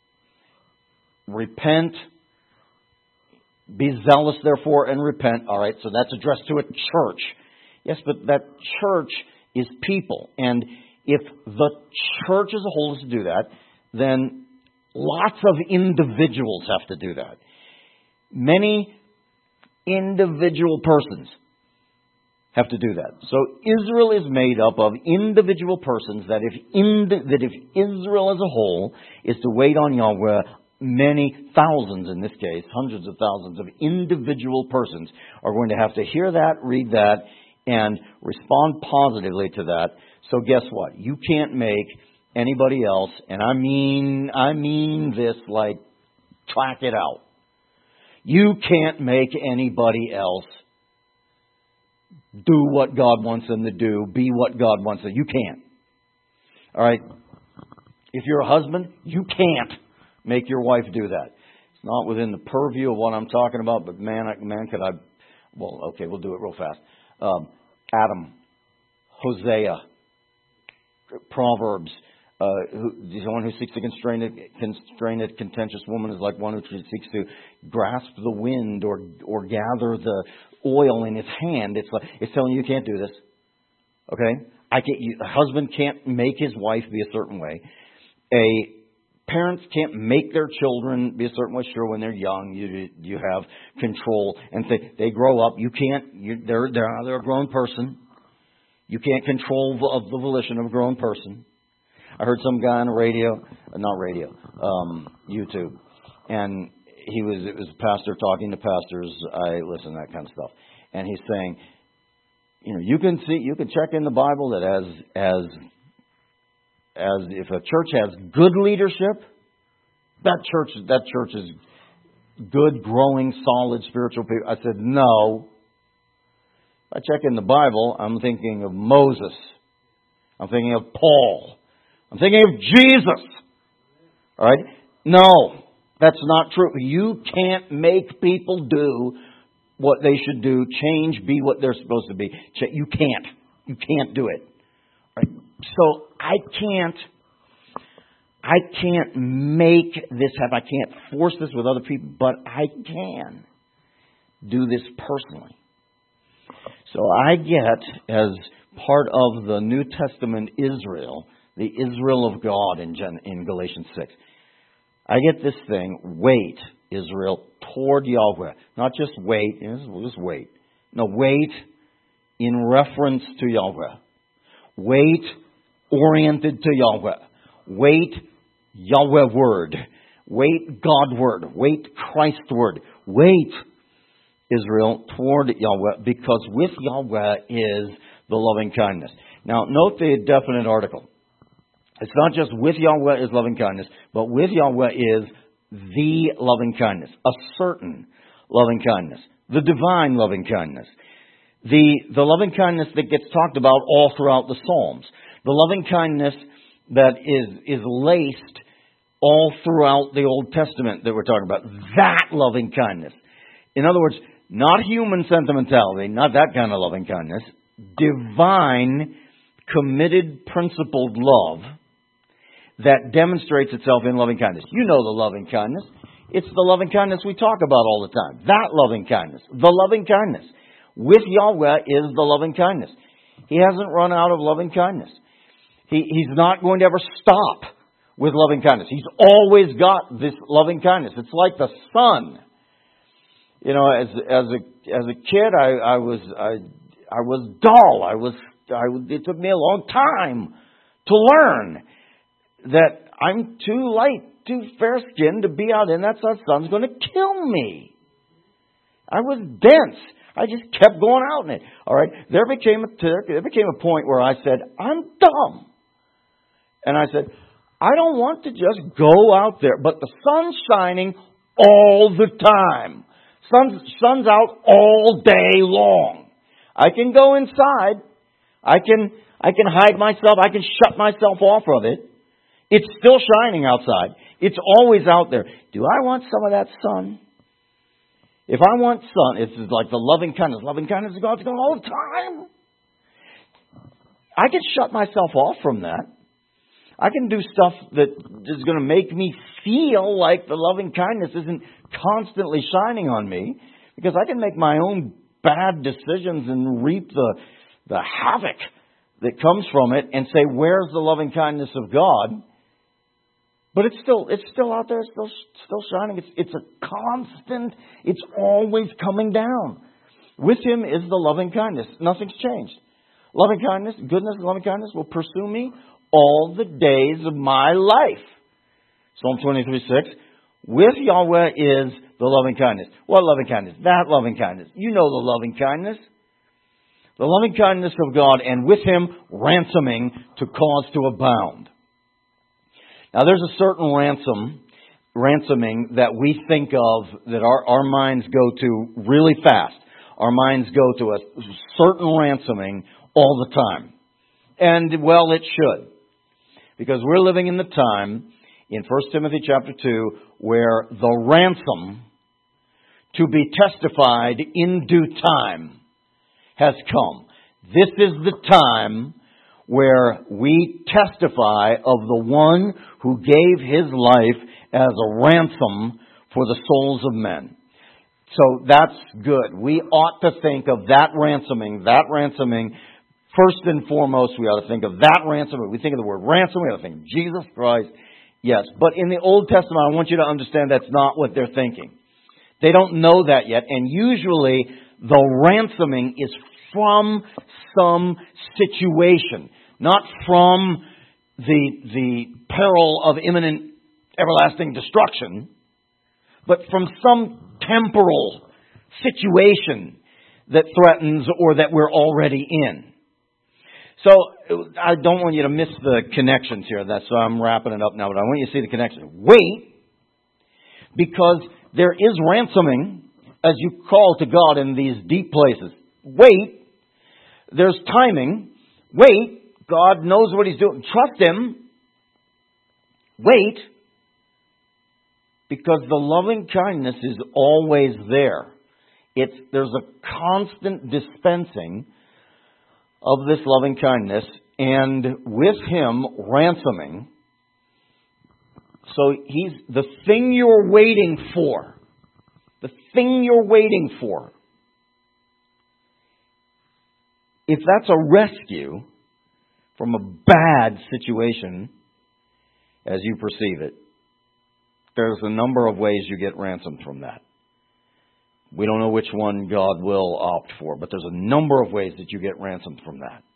[SPEAKER 1] Repent, be zealous, therefore, and repent. All right, so that's addressed to a church. Yes, but that church is people. And if the church as a whole is to do that, then lots of individuals have to do that. Many individual persons have to do that. So Israel is made up of individual persons that if, indi- that if Israel as a whole is to wait on Yahweh, many thousands, in this case, hundreds of thousands of individual persons are going to have to hear that, read that, and respond positively to that. So guess what? You can't make anybody else, and I mean, I mean this like, track it out. You can't make anybody else do what God wants them to do, be what God wants them. You can't. All right? If you're a husband, you can't make your wife do that. It's not within the purview of what I'm talking about, but man, man, could I... Well, okay, we'll do it real fast. Um, Adam, Hosea, Proverbs. Uh, who, someone who seeks to constrain a, constrain a contentious woman is like one who seeks to grasp the wind or or gather the oil in his hand. It's like it's telling you you can't do this. Okay, I can't. You, a husband can't make his wife be a certain way. A parents can't make their children be a certain way. Sure, when they're young, you you have control, and they they grow up. You can't. You, they're they're they're a grown person. You can't control the, of the volition of a grown person. I heard some guy on the radio, uh, not radio, um, YouTube, and he was it was a pastor talking to pastors. I listen to that kind of stuff, and he's saying, you know, you can see, you can check in the Bible that as as as if a church has good leadership, that church that church is good, growing, solid spiritual people. I said no. If I check in the Bible, I'm thinking of Moses. I'm thinking of Paul. I'm thinking of Jesus. All right? No, that's not true. You can't make people do what they should do, change, be what they're supposed to be. You can't. You can't do it. All right? So I can't, I can't make this happen. I can't force this with other people, but I can do this personally. So I get, as part of the New Testament Israel, the Israel of God in, Gen- in Galatians six. I get this thing, wait, Israel, toward Yahweh. Not just wait, just wait. No, wait in reference to Yahweh. Wait oriented to Yahweh. Wait Yahweh word. Wait God word. Wait Christ word. Wait, Israel, toward Yahweh, because with Yahweh is the loving kindness. Now, note the definite article. It's not just with Yahweh is loving kindness, but with Yahweh is the loving kindness, a certain loving kindness, the divine loving kindness, the, the loving kindness that gets talked about all throughout the Psalms, the loving kindness that is, is laced all throughout the Old Testament that we're talking about, that loving kindness. In other words, not human sentimentality, not that kind of loving kindness, divine, committed, principled love that demonstrates itself in loving kindness. You know the loving kindness. It's the loving kindness we talk about all the time. That loving kindness. The loving kindness. With Yahweh is the loving kindness. He hasn't run out of loving kindness. He, he's not going to ever stop with loving kindness. He's always got this loving kindness. It's like the sun. You know, as as a as a kid, I, I was I I was dull. I was I, it took me a long time to learn that I'm too light, too fair-skinned to be out in that. The sun's going to kill me. I was dense. I just kept going out in it. All right. There became a there became a point where I said, I'm dumb, and I said, I don't want to just go out there, but the sun's shining all the time. Sun's sun's out all day long. I can go inside. I can I can hide myself. I can shut myself off of it. It's still shining outside. It's always out there. Do I want some of that sun? If I want sun, it's like the loving kindness. Loving kindness of God's going all the time. I can shut myself off from that. I can do stuff that is going to make me feel like the loving kindness isn't constantly shining on me, because I can make my own bad decisions and reap the, the havoc that comes from it and say, where's the loving kindness of God? But it's still it's still out there, it's still still shining. It's it's a constant, it's always coming down. With Him is the loving kindness. Nothing's changed. Loving kindness, goodness and loving kindness will pursue me all the days of my life. Psalm twenty-three six. With Yahweh is the loving kindness. What loving kindness? That loving kindness. You know the loving kindness. The loving kindness of God, and with Him ransoming to cause to abound. Now, there's a certain ransom, ransoming that we think of, that our, our minds go to really fast. Our minds go to a certain ransoming all the time. And, well, it should. Because we're living in the time in First Timothy chapter two where the ransom to be testified in due time has come. This is the time where we testify of the one who gave his life as a ransom for the souls of men. So that's good. We ought to think of that ransoming, that ransoming. First and foremost, we ought to think of that ransom. When we think of the word ransom, we ought to think of Jesus Christ. Yes, but in the Old Testament, I want you to understand that's not what they're thinking. They don't know that yet. And usually, the ransoming is from some situation, not from the, the peril of imminent everlasting destruction, but from some temporal situation that threatens or that we're already in. So I don't want you to miss the connections here. That's so I'm wrapping it up now, but I want you to see the connection. Wait, because there is ransoming as you call to God in these deep places. Wait, there's timing. Wait, God knows what He's doing. Trust Him. Wait, because the loving kindness is always there. It's there's a constant dispensing of this loving kindness, and with Him ransoming. So He's the thing you're waiting for. The thing you're waiting for. If that's a rescue from a bad situation, as you perceive it, there's a number of ways you get ransomed from that. We don't know which one God will opt for, but there's a number of ways that you get ransomed from that.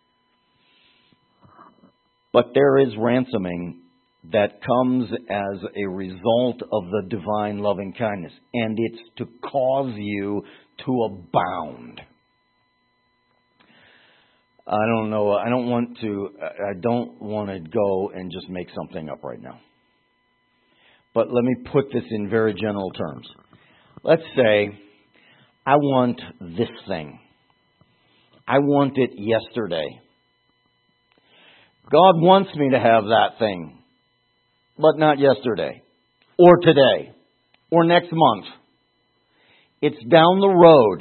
[SPEAKER 1] But there is ransoming that comes as a result of the divine loving kindness, and it's to cause you to abound. I don't know. I don't want to. I don't want to go and just make something up right now. But let me put this in very general terms. Let's say I want this thing. I want it yesterday. God wants me to have that thing, but not yesterday, or today, or next month. It's down the road.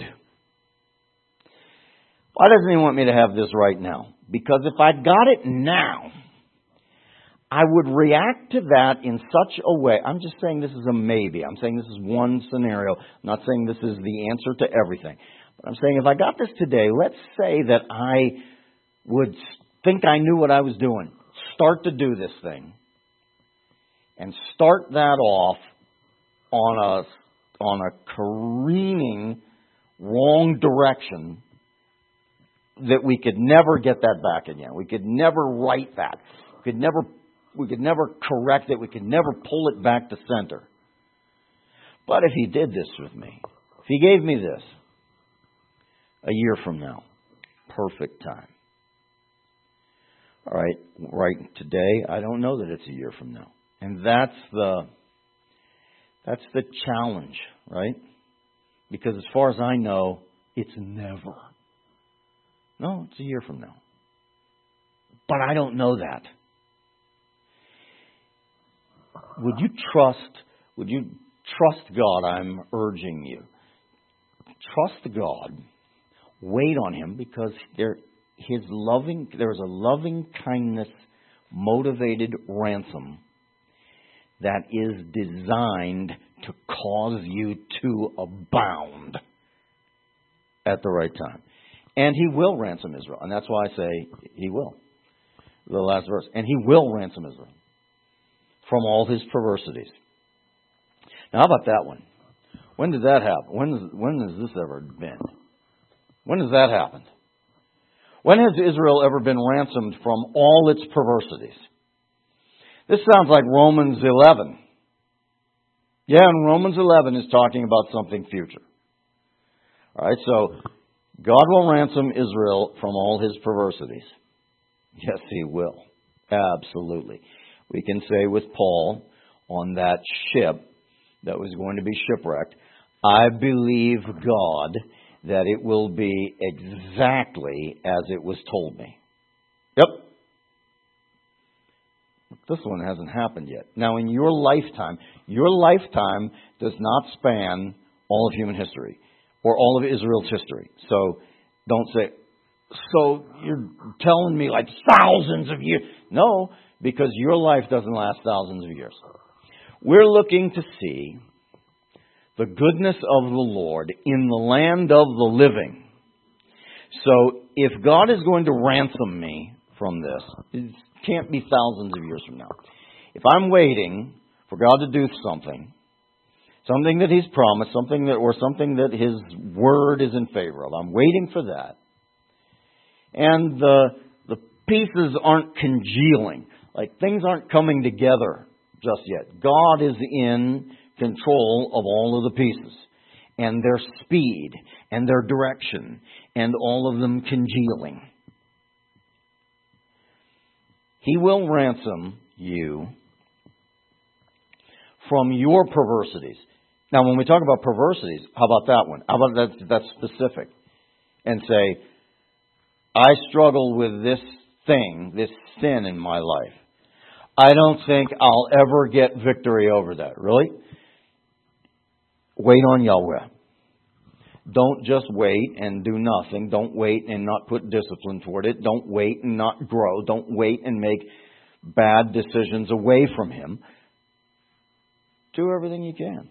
[SPEAKER 1] Why doesn't He want me to have this right now? Because if I got it now, I would react to that in such a way. I'm just saying this is a maybe. I'm saying this is one scenario. I'm not saying this is the answer to everything. But I'm saying if I got this today, let's say that I would think I knew what I was doing. Start to do this thing. And start that off on a, on a careening wrong direction that we could never get that back again. We could never right that. We could never We could never correct it. We could never pull it back to center. But if He did this with me, if He gave me this a year from now, perfect time. All right, right today, I don't know that it's a year from now. And that's the that's the challenge, right? Because as far as I know, it's never. No, it's a year from now. But I don't know that. Would you trust, would you trust God? I'm urging you. Trust God. Wait on Him because there, His loving, there's a loving kindness motivated ransom that is designed to cause you to abound at the right time. And He will ransom Israel. And that's why I say He will. The last verse. And He will ransom Israel from all his perversities. Now, how about that one? When did that happen? When, is, when has this ever been? When has that happened? When has Israel ever been ransomed from all its perversities? This sounds like Romans eleven. Yeah, and Romans eleven is talking about something future. All right, so God will ransom Israel from all his perversities. Yes, He will. Absolutely. We can say with Paul on that ship that was going to be shipwrecked, I believe God that it will be exactly as it was told me. Yep. This one hasn't happened yet. Now, in your lifetime, your lifetime does not span all of human history or all of Israel's history. So don't say, so you're telling me like thousands of years. No, because your life doesn't last thousands of years. We're looking to see the goodness of the Lord in the land of the living. So if God is going to ransom me from this, it can't be thousands of years from now. If I'm waiting for God to do something, something that He's promised, something that, or something that His Word is in favor of, I'm waiting for that, and the the pieces aren't congealing, like things aren't coming together just yet. God is in control of all of the pieces, and their speed, and their direction, and all of them congealing. He will ransom you from your perversities. Now, when we talk about perversities, how about that one? How about that, that's specific? And say, I struggle with this thing, this sin in my life. I don't think I'll ever get victory over that. Really? Wait on Yahweh. Don't just wait and do nothing. Don't wait and not put discipline toward it. Don't wait and not grow. Don't wait and make bad decisions away from Him. Do everything you can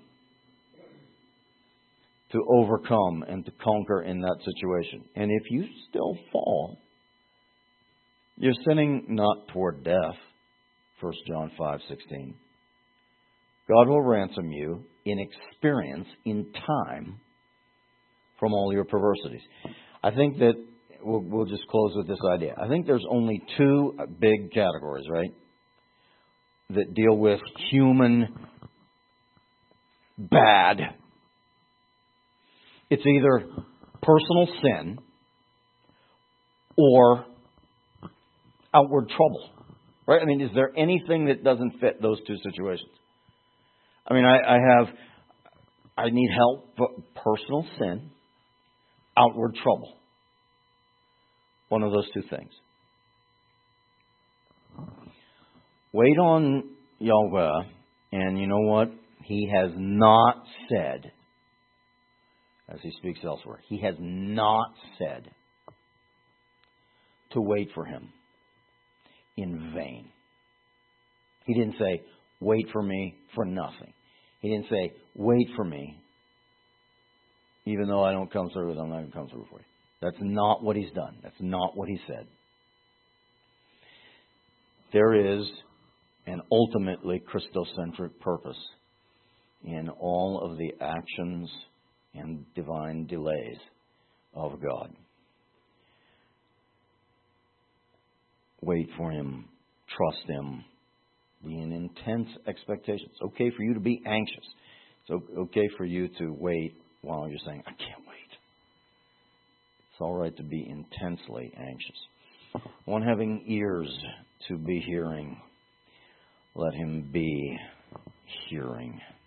[SPEAKER 1] to overcome and to conquer in that situation. And if you still fall, you're sinning not toward death. First John five sixteen. God will ransom you in experience, in time, from all your perversities. I think that we'll, we'll just close with this idea. I think there's only two big categories, right, that deal with human bad. It's either personal sin or outward trouble, right? I mean, is there anything that doesn't fit those two situations? I mean, I, I have, I need help, but personal sin, outward trouble. One of those two things. Wait on Yahweh, and you know what? He has not said, as He speaks elsewhere, He has not said to wait for Him in vain. He didn't say, wait for me for nothing. He didn't say, wait for me, even though I don't come through, I'm not going to come through for you. That's not what He's done. That's not what He said. There is an ultimately Christocentric purpose in all of the actions and divine delays of God. Wait for Him. Trust Him. Be in intense expectation. It's okay for you to be anxious. It's okay for you to wait while you're saying, I can't wait. It's all right to be intensely anxious. One having ears to be hearing, let him be hearing.